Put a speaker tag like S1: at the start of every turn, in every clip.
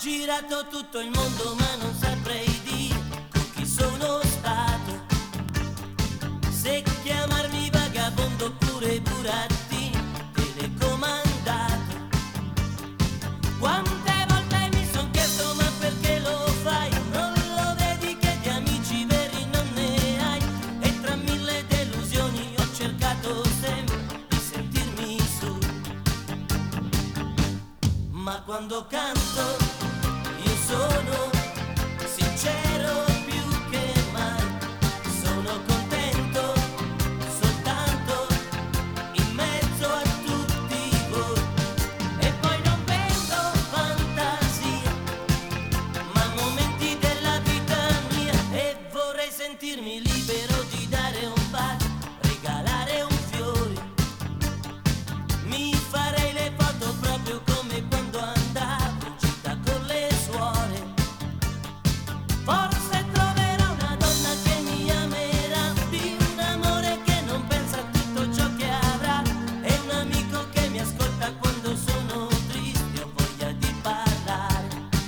S1: girato tutto il mondo ma non saprei dire con chi sono stato, se chiamarmi vagabondo oppure burattino telecomandato. Quante volte mi son chiesto ma perché lo fai, non lo vedi che di amici veri non ne hai, e tra mille delusioni ho cercato sempre di sentirmi su, ma quando canto io sono sincero più che mai, sono contento soltanto in mezzo a tutti voi, e poi non vendo fantasia, ma momenti della vita mia, e vorrei sentirmi libero di dare un bacio, regalare un fiore, mi farei le foto proprio come quando andavo in città con le suore. Forse troverò una donna che mi amerà, di un amore che non pensa a tutto ciò che avrà, e un amico che mi ascolta quando sono triste o voglia di parlare.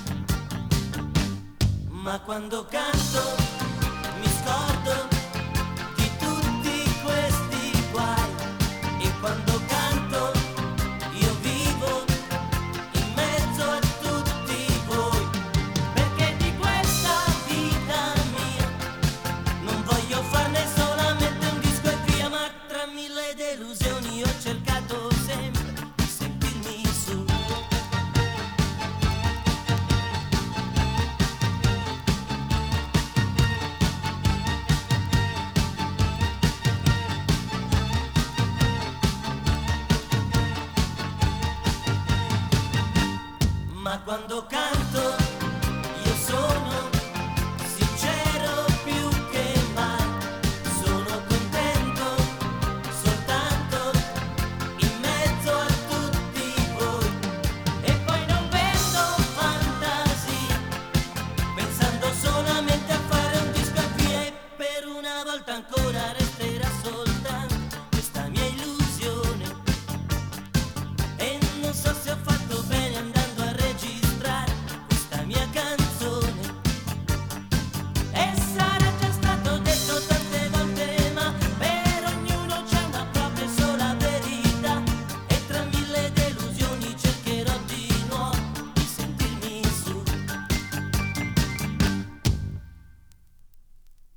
S1: Ma quando canto mi scordo di tutti questi guai, e quando canto io vivo in mezzo a tutti voi, perché di questa vita mia non voglio farne solamente un disco e via, ma tra mille delusioni ho cercato sempre di sentirmi su. Ma quando canto io sono